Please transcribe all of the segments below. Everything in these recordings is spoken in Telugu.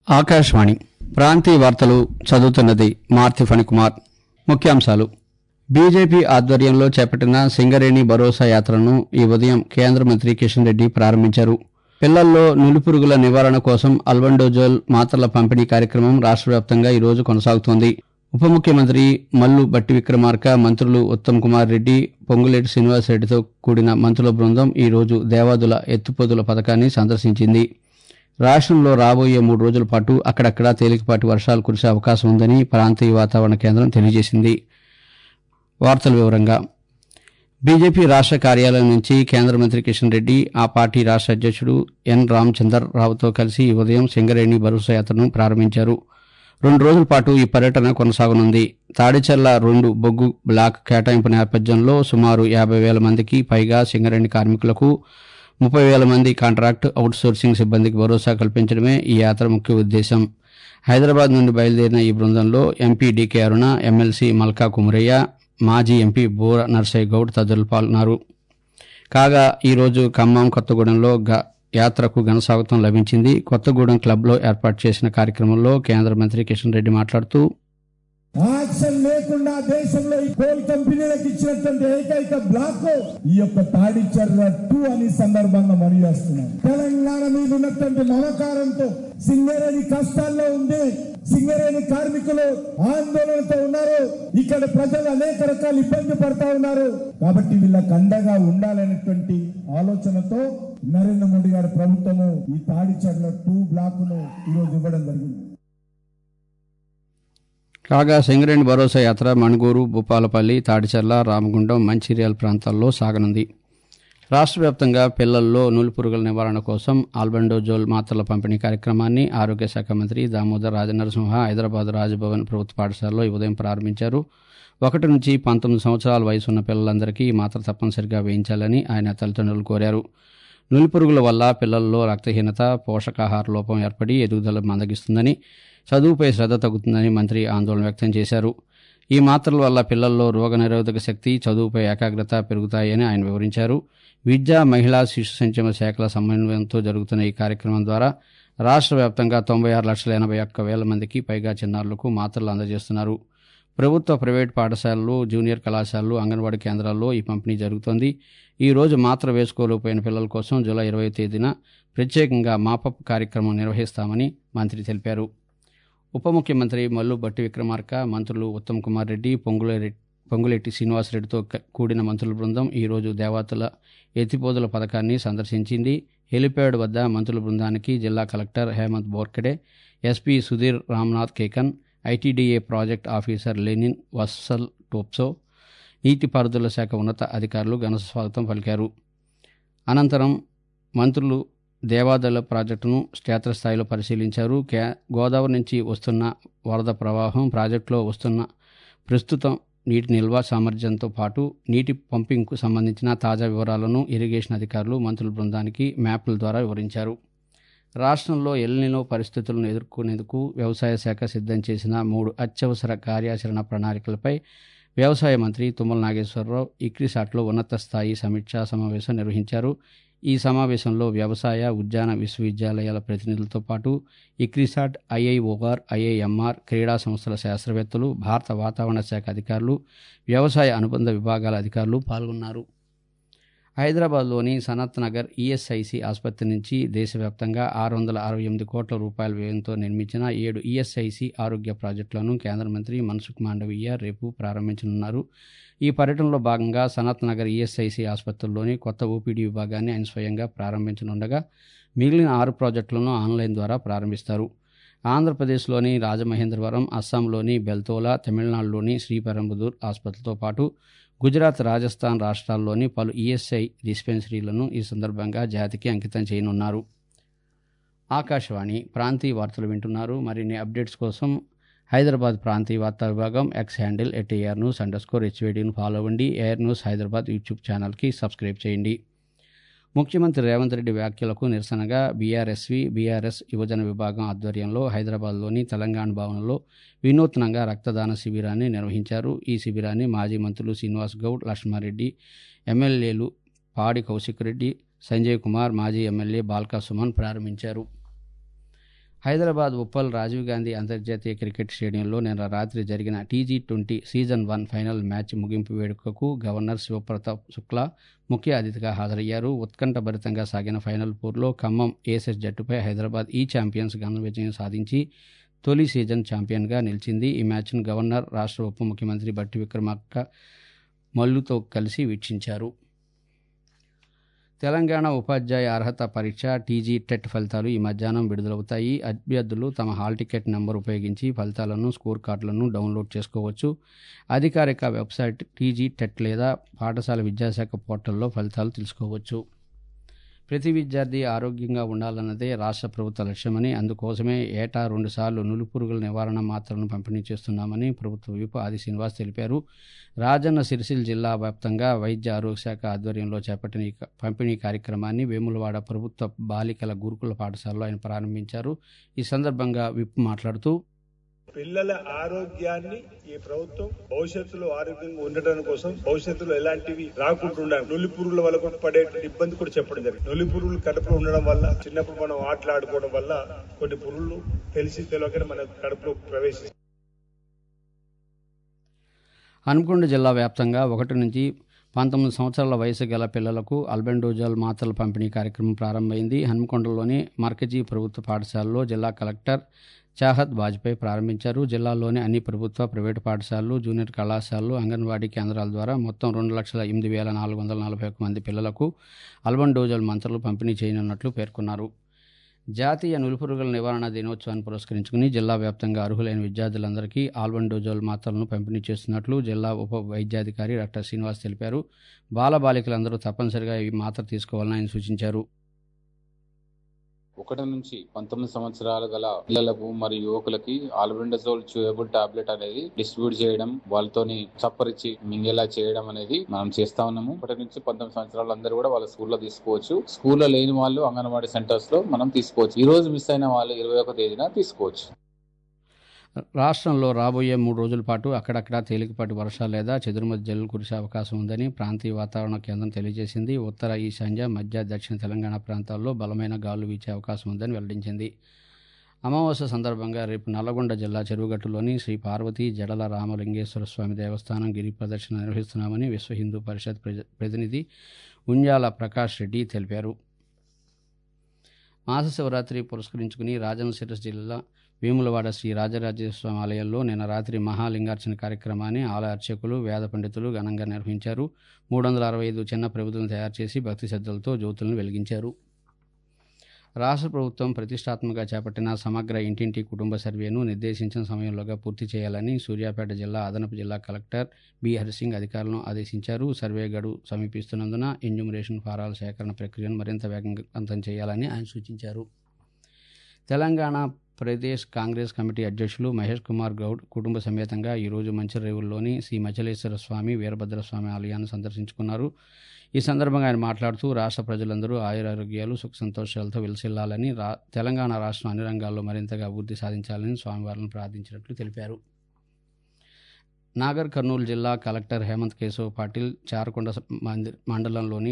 ఆకాశవాణి ప్రాంతీయ వార్తలు చదువుతున్నది మార్తి ఫణికుమార్. ముఖ్యాంశాలు. బీజేపీ ఆధ్వర్యంలో చేపట్టిన సింగరేణి భరోసా యాత్రను ఈ ఉదయం కేంద్ర మంత్రి కిషన్ రెడ్డి ప్రారంభించారు. పిల్లల్లో నులిపురుగుల నివారణ కోసం అల్బెండజోల్ మాత్రల పంపిణీ కార్యక్రమం రాష్ట్ర వ్యాప్తంగా ఈరోజు కొనసాగుతోంది. ఉప ముఖ్యమంత్రి మల్లు భట్టి విక్రమార్క, మంత్రులు ఉత్తమ్ కుమార్ రెడ్డి, పొంగులేటి శ్రీనివాసరెడ్డితో కూడిన మంత్రుల బృందం ఈరోజు దేవాదుల ఎత్తిపోతుల పథకాన్ని సందర్శించింది. రాష్ట్రంలో రాబోయే 3 రోజుల పాటు అక్కడక్కడా తేలికపాటి వర్షాలు కురిసే అవకాశం ఉందని ప్రాంతీయ వాతావరణ కేంద్రం తెలియజేసింది. వార్తల వివరంగా. బీజేపీ రాష్ట్ర కార్యాలయం నుంచి కేంద్ర మంత్రి కిషన్ రెడ్డి, ఆ పార్టీ రాష్ట్ర అధ్యక్షుడు ఎన్ రామచందర్ రావుతో కలిసి ఈ ఉదయం సింగరేణి భరోసా యాత్రను ప్రారంభించారు. 2 రోజుల పాటు ఈ పర్యటన కొనసాగనుంది. తాడిచెర్ల 2 బొగ్గు బ్లాక్ కేటాయింపు నేపథ్యంలో సుమారు 50,000 మందికి పైగా సింగరేణి కార్మికులకు, 30,000 మంది కాంట్రాక్ట్ అవుట్సోర్సింగ్ సిబ్బందికి భరోసా కల్పించడమే ఈ యాత్ర ముఖ్య ఉద్దేశం. హైదరాబాద్ నుండి బయలుదేరిన ఈ బృందంలో MP DK Aruna, MLC Malka Kumarayya, మాజీ ఎంపీ బూర నర్సయ్య గౌడ్ తదితరులు పాల్గొన్నారు. కాగా ఈరోజు ఖమ్మం, కొత్తగూడెంలో యాత్రకు ఘనస్వాగతం లభించింది. కొత్తగూడెం క్లబ్లో ఏర్పాటు చేసిన కార్యక్రమంలో కేంద్ర మంత్రి కిషన్ రెడ్డి మాట్లాడుతూ, యాక్షన్ లేకుండా దేశంలో ఈ కోల్ కంపెనీలకు ఇచ్చినటువంటి ఏకైక బ్లాక్ ఈ యొక్క తాడిచెర్ల 2 అని సందర్భంగా మనవి చేస్తున్నాం. తెలంగాణ మీద ఉన్నటువంటి మమకారంతో సింగరేణి కష్టాల్లో ఉంది, సింగరేణి కార్మికులు ఆందోళనతో ఉన్నారు, ఇక్కడ ప్రజలు అనేక రకాల ఇబ్బంది పడతా ఉన్నారు. కాబట్టి వీళ్ళకి అండగా ఉండాలనేటువంటి ఆలోచనతో నరేంద్ర మోడీ గారి ప్రభుత్వము ఈ తాడిచెర్ల 2 బ్లాక్ ను ఈరోజు ఇవ్వడం జరిగింది. కాగా సింగరేణి భరోసా యాత్ర మణుగూరు, భూపాలపల్లి, తాడిచెర్ల, రామగుండం, మంచిర్యాల ప్రాంతాల్లో సాగనుంది. రాష్ట్ర వ్యాప్తంగా పిల్లల్లో నులిపురుగుల నివారణ కోసం ఆల్బెండోజోల్ మాత్రల పంపిణీ కార్యక్రమాన్ని ఆరోగ్య శాఖ మంత్రి దామోదర్ రాజనరసింహ హైదరాబాద్ రాజ్భవన్ ప్రభుత్వ పాఠశాలలో ఈ ఉదయం ప్రారంభించారు. 1 నుంచి 19 సంవత్సరాల వయసు ఉన్న పిల్లలందరికీ ఈ మాత్ర తప్పనిసరిగా వేయించాలని ఆయన తల్లిదండ్రులు కోరారు. నులిపురుగుల వల్ల పిల్లల్లో రక్తహీనత, పోషకాహార లోపం ఏర్పడి ఎదుగుదల మందగిస్తుందని, చదువుపై శ్రద్ధ తగ్గుతుందని మంత్రి ఆందోళన వ్యక్తం చేశారు. ఈ మాత్రల వల్ల పిల్లల్లో రోగనిరోధక శక్తి, చదువుపై ఏకాగ్రత పెరుగుతాయని ఆయన వివరించారు. విద్యా, మహిళా, శిశు సంక్షేమ శాఖల సమన్వయంతో జరుగుతున్న ఈ కార్యక్రమం ద్వారా రాష్ట్ర వ్యాప్తంగా 96,81,000 మందికి పైగా చిన్నారులకు మాత్రలు అందజేస్తున్నారు. ప్రభుత్వ, ప్రైవేటు పాఠశాలలు, జూనియర్ కళాశాలలు, అంగన్వాడీ కేంద్రాల్లో ఈ పంపిణీ జరుగుతోంది. ఈ రోజు మాత్ర వేసుకోలేకపోయిన పిల్లల కోసం జూలై 20వ తేదీన ప్రత్యేకంగా మాపప్ కార్యక్రమం నిర్వహిస్తామని మంత్రి తెలిపారు. ఉప ముఖ్యమంత్రి మల్లు భట్టి విక్రమార్క, మంత్రులు ఉత్తమ్ కుమార్ రెడ్డి, పొంగులేటి శ్రీనివాసరెడ్డితో కూడిన మంత్రుల బృందం ఈరోజు దేవాతుల ఎత్తిపోతుల పథకాన్ని సందర్శించింది. హెలిప్యాడ్ వద్ద మంత్రుల బృందానికి జిల్లా collector Hemanth Borkade, SP Sudheer Ramnath Kekan, ITDA project officer Lenin Vatsal Topso, నీటిపారుదల శాఖ ఉన్నత అధికారులు ఘన స్వాగతం పలికారు. అనంతరం మంత్రులు దేవాదుల ప్రాజెక్టును క్షేత్రస్థాయిలో పరిశీలించారు. గోదావరి నుంచి వస్తున్న వరద ప్రవాహం, ప్రాజెక్టులో వస్తున్న ప్రస్తుతం నీటి నిల్వ సామర్థ్యంతో పాటు నీటి పంపింగ్కు సంబంధించిన తాజా వివరాలను ఇరిగేషన్ అధికారులు మంత్రుల బృందానికి మ్యాప్ల ద్వారా వివరించారు. రాష్ట్రంలో ఎల్నినో పరిస్థితులను ఎదుర్కొనేందుకు వ్యవసాయ శాఖ సిద్ధం చేసిన 3 అత్యవసర కార్యాచరణ ప్రణాళికలపై వ్యవసాయ మంత్రి తుమ్మల నాగేశ్వరరావు ఇక్రిసాట్లో ఉన్నత స్థాయి సమీక్షా సమావేశం నిర్వహించారు. ఈ సమావేశంలో వ్యవసాయ, ఉద్యాన విశ్వవిద్యాలయాల ప్రతినిధులతో పాటు ఇక్రిసాట్, ఐఐఓఆర్, ఐఐఎంఆర్, క్రీడా సంస్థల శాస్త్రవేత్తలు, భారత వాతావరణ శాఖ అధికారులు, వ్యవసాయ అనుబంధ విభాగాల అధికారులు పాల్గొన్నారు. హైదరాబాద్లోని సనత్ నగర్ ఈఎస్ఐసి ఆసుపత్రి నుంచి దేశవ్యాప్తంగా 668 కోట్ల రూపాయల వ్యయంతో నిర్మించిన 7 ఈఎస్ఐసి ఆరోగ్య ప్రాజెక్టులను కేంద్ర మంత్రి మన్సుఖ్ మాండవీయ రేపు ప్రారంభించనున్నారు. ఈ పర్యటనలో భాగంగా సనత్ నగర్ ఈఎస్ఐసి ఆసుపత్రిలోని కొత్త ఓపీడీ విభాగాన్ని ఆయన స్వయంగా ప్రారంభించనుండగా మిగిలిన 6 ప్రాజెక్టులను ఆన్లైన్ ద్వారా ప్రారంభిస్తారు. ఆంధ్రప్రదేశ్లోని రాజమహేంద్రవరం, అస్సాంలోని బెల్తోలా, తమిళనాడులోని శ్రీపెరంబదూర్ ఆసుపత్రులతో పాటు గుజరాత్, రాజస్థాన్ రాష్ట్రాల్లోని పలు ఈఎస్ఐ డిస్పెన్సరీలను ఈ సందర్భంగా జాతికి అంకితం చేయనున్నారు. ఆకాశవాణి ప్రాంతీయ వార్తలు వింటున్నారు. మరిన్ని అప్డేట్స్ కోసం హైదరాబాద్ ప్రాంతీయ వార్తా విభాగం ఎక్స్ హ్యాండిల్ @AirNews_HVDను ఫాలో అవ్వండి. ఎయిర్ న్యూస్ హైదరాబాద్ యూట్యూబ్ ఛానల్కి సబ్స్క్రైబ్ చేయండి. ముఖ్యమంత్రి రేవంత్ రెడ్డి వ్యాఖ్యలకు నిరసనగా బీఆర్ఎస్ యువజన విభాగం ఆధ్వర్యంలో హైదరాబాద్లోని తెలంగాణ భవన్లో వినూత్నంగా రక్తదాన శిబిరాన్ని నిర్వహించారు. ఈ శిబిరాన్ని మాజీ మంత్రులు శ్రీనివాస్ గౌడ్, లక్ష్మారెడ్డి, ఎమ్మెల్యేలు పాడి కౌశిక్ రెడ్డి, సంజయ్ కుమార్, మాజీ ఎమ్మెల్యే బాల్కా సుమన్ ప్రారంభించారు. హైదరాబాద్ ఉప్పల్ రాజీవ్ గాంధీ అంతర్జాతీయ క్రికెట్ స్టేడియంలో నిన్న రాత్రి జరిగిన T20 సీజన్ 1 ఫైనల్ మ్యాచ్ ముగింపు వేడుకకు గవర్నర్ శివప్రతాప్ శుక్లా ముఖ్య అతిథిగా హాజరయ్యారు. ఉత్కంఠభరితంగా సాగిన ఫైనల్ పోరులో ఖమ్మం ఏసెస్ జట్టుపై హైదరాబాద్ ఛాంపియన్స్ ఘన విజయం సాధించి తొలి సీజన్ ఛాంపియన్గా నిలిచింది. ఈ మ్యాచ్ను గవర్నర్, రాష్ట్ర ఉప ముఖ్యమంత్రి బట్టి విక్రమార్క మల్లుతో కలిసి వీక్షించారు. తెలంగాణ ఉపాధ్యాయ అర్హత పరీక్ష TGTET ఫలితాలు ఈ మధ్యాహ్నం విడుదలవుతాయి. అభ్యర్థులు తమ హాల్ టికెట్ నంబర్ ఉపయోగించి ఫలితాలను, స్కోర్ కార్డులను డౌన్లోడ్ చేసుకోవచ్చు. అధికారిక వెబ్సైట్ TGTET లేదా పాఠశాల విద్యాశాఖ పోర్టల్లో ఫలితాలు తెలుసుకోవచ్చు. ప్రతి విద్యార్థి ఆరోగ్యంగా ఉండాలన్నదే రాష్ట్ర ప్రభుత్వ లక్ష్యమని, అందుకోసమే ఏటా 2 సార్లు నులిపురుగుల నివారణ మాత్రలను పంపిణీ చేస్తున్నామని ప్రభుత్వ విప్ ఆది శ్రీనివాస్ తెలిపారు. రాజన్న సిరిసిల్ల జిల్లా వ్యాప్తంగా వైద్య ఆరోగ్య శాఖ ఆధ్వర్యంలో చేపట్టిన ఈ పంపిణీ కార్యక్రమాన్ని వేములవాడ ప్రభుత్వ బాలికల గురుకుల పాఠశాలలో ఆయన ప్రారంభించారు. ఈ సందర్భంగా విప్ మాట్లాడుతూ, పిల్లల ఆరోగ్యాన్ని ఈ ప్రభుత్వం భవిష్యత్తులో ఆరోగ్యంగా ఉండటం కోసం భవిష్యత్తులో ఎలాంటివి రాకుండా నులి పురుగుల వల్ల కూడా పడే ఇబ్బంది కూడా చెప్పడం జరిగింది. నులి పురుగులు కడుపులో ఉండడం వల్ల చిన్నప్పుడు మనం ఆటలాడుకోవడం వల్ల కొన్ని పురుగులు తెలియకనే మన కడుపులో ప్రవేశిస్తాయి. హన్మకొండ జిల్లా వ్యాప్తంగా 1 నుంచి 19 సంవత్సరాల వయసు గల పిల్లలకు ఆల్బెండోజోల్ మాత్రల పంపిణీ కార్యక్రమం ప్రారంభమైంది. హన్మకొండలోని మర్కజీ ప్రభుత్వ పాఠశాలలో జిల్లా కలెక్టర్ చాహద్ వాజ్పేయి ప్రారంభించారు. జిల్లాలోని అన్ని ప్రభుత్వ, ప్రైవేటు పాఠశాలలు, జూనియర్ కళాశాలలు, అంగన్వాడీ కేంద్రాల ద్వారా మొత్తం 2,08,441 మంది పిల్లలకు ఆల్బెండోజోల్ మాత్రలు పంపిణీ చేయనున్నట్లు పేర్కొన్నారు. జాతీయ నులిపురుగుల నివారణ దినోత్సవాన్ని పురస్కరించుకుని జిల్లా వ్యాప్తంగా అర్హులైన విద్యార్థులందరికీ ఆల్బెండోజోల్ మాత్రలను పంపిణీ చేస్తున్నట్లు జిల్లా ఉప వైద్యాధికారి డాక్టర్ శ్రీనివాస్ తెలిపారు. బాలబాలికలందరూ తప్పనిసరిగా ఈ మాత్ర తీసుకోవాలని ఆయన సూచించారు. 1 నుంచి 19 సంవత్సరాలు గల పిల్లలకు మరియు యువకులకి ఆల్బెండజోల్ చూయబుల్ టాబ్లెట్ అనేది డిస్ట్రిబ్యూట్ చేయడం, వాళ్ళతోని చప్పరిచి మింగేలా చేయడం అనేది మనం చేస్తా ఉన్నాము. 1 నుంచి 19 సంవత్సరాలు అందరూ కూడా వాళ్ళ స్కూల్లో తీసుకోవచ్చు. స్కూల్లో లేని వాళ్ళు అంగన్వాడీ సెంటర్స్ లో మనం తీసుకోవచ్చు. ఈ రోజు మిస్ అయిన వాళ్ళు 21వ తేదీన తీసుకోవచ్చు. రాష్ట్రంలో రాబోయే 3 రోజుల పాటు అక్కడక్కడ తేలికపాటి వర్షాలు లేదా చెదురుమతి జల్లులు కురిసే అవకాశం ఉందని ప్రాంతీయ వాతావరణ కేంద్రం తెలియజేసింది. ఉత్తర, ఈశాన్య, మధ్య, దక్షిణ తెలంగాణ ప్రాంతాల్లో బలమైన గాలులు వీచే అవకాశం ఉందని వెల్లడించింది. అమావాస్య సందర్భంగా రేపు నల్లగొండ జిల్లా చెరువుగట్టులోని శ్రీ పార్వతీ జడల రామలింగేశ్వర స్వామి దేవస్థానం గిరి ప్రదర్శన నిర్వహిస్తున్నామని విశ్వ హిందూ పరిషత్ ప్రతినిధి ఉంజాల ప్రకాష్ రెడ్డి తెలిపారు. మహాశివరాత్రి పురస్కరించుకుని రాజన్న సిరిసిల్ల జిల్లా వేములవాడ శ్రీ రాజరాజేశ్వర స్వామి ఆలయంలో నిన్న రాత్రి మహాలింగార్చన కార్యక్రమాన్ని ఆలయ అర్చకులు, వేద పండితులు ఘనంగా నిర్వహించారు. 365 చిన్న ప్రభుత్వం తయారు చేసి భక్తి శ్రద్ధలతో జ్యోతులను వెలిగించారు. రాష్ట్ర ప్రభుత్వం ప్రతిష్టాత్మకంగా చేపట్టిన సమగ్ర ఇంటింటి కుటుంబ సర్వేను నిర్దేశించిన సమయంలోగా పూర్తి చేయాలని సూర్యాపేట జిల్లా అదనపు జిల్లా కలెక్టర్ బి హరిసింగ్ అధికారులను ఆదేశించారు. సర్వే గడువు సమీపిస్తున్నందున ఎన్యూమరేషన్ ఫారాల సేకరణ ప్రక్రియను మరింత వేగవంతం చేయాలని ఆయన సూచించారు. తెలంగాణ ప్రదేశ్ కాంగ్రెస్ కమిటీ అధ్యక్షులు మహేష్ కుమార్ గౌడ్ కుటుంబ సమేతంగా ఈరోజు మంచిర్యాలలోని శ్రీ మచలేశ్వర స్వామి, వీరభద్రస్వామి ఆలయాన్ని సందర్శించుకున్నారు. ఈ సందర్భంగా ఆయన మాట్లాడుతూ రాష్ట్ర ప్రజలందరూ ఆయురారోగ్యాలు, సుఖ సంతోషాలతో విలసిల్లాలని, తెలంగాణ రాష్ట్రం అన్ని రంగాల్లో మరింతగా అభివృద్ధి సాధించాలని స్వామివారిని ప్రార్థించినట్లు తెలిపారు. నాగర్ కర్నూలు జిల్లా కలెక్టర్ హేమంత్ కేశవ్ పాటిల్ చారకొండ మండలంలోని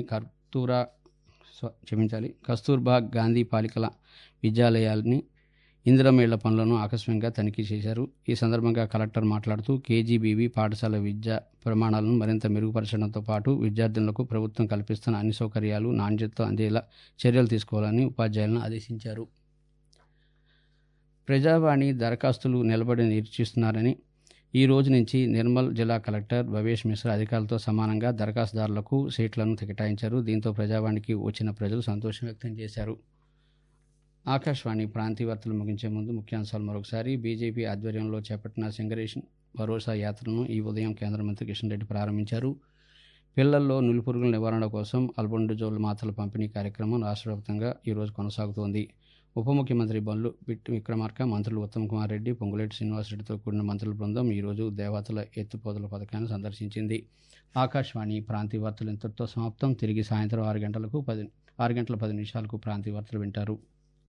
కస్తూర్బా గాంధీ బాలికల విద్యాలయాల్ని ఇందిరమ్మ ఇళ్ల పనులను ఆకస్మికంగా తనిఖీ చేశారు. ఈ సందర్భంగా కలెక్టర్ మాట్లాడుతూ KGBV పాఠశాల విద్యా ప్రమాణాలను మరింత మెరుగుపరచడంతో పాటు విద్యార్థులకు ప్రభుత్వం కల్పిస్తున్న అన్ని సౌకర్యాలు నాణ్యతతో అందేలా చర్యలు తీసుకోవాలని ఉపాధ్యాయులను ఆదేశించారు. ప్రజావాణి దరఖాస్తులు నిలబడి నిరీక్షిస్తున్నారని ఈ రోజు నుంచి నిర్మల్ జిల్లా కలెక్టర్ భవేష్ మిశ్రా అధికారులతో సమానంగా దరఖాస్తుదారులకు సీట్లను కేటాయించారు. దీంతో ప్రజావాణికి వచ్చిన ప్రజలు సంతోషం వ్యక్తం చేశారు. ఆకాశవాణి ప్రాంతీయ వార్తలు ముగించే ముందు ముఖ్యాంశాలు మరొకసారి. బీజేపీ ఆధ్వర్యంలో చేపట్టిన సింగరేషన్ భరోసా యాత్రను ఈ ఉదయం కేంద్ర మంత్రి కిషన్ రెడ్డి ప్రారంభించారు. పిల్లల్లో నులిపురుగుల నివారణ కోసం ఆల్బెండజోల్ మాత్రల పంపిణీ కార్యక్రమం రాష్ట్ర వ్యాప్తంగా ఈరోజు కొనసాగుతోంది. ఉప ముఖ్యమంత్రి బొల్లు విక్రమార్క, మంత్రులు ఉత్తమ్ కుమార్ రెడ్డి, పొంగులేటి శ్రీనివాసరెడ్డితో కూడిన మంత్రుల బృందం ఈరోజు దేవతల ఎత్తిపోతల పథకాన్ని సందర్శించింది. ఆకాశవాణి ప్రాంతీయ వార్తలు ఇంతటితో సమాప్తం. తిరిగి సాయంత్రం 6 గంటల 10 నిమిషాలకు ప్రాంతీయ వార్తలు వింటారు.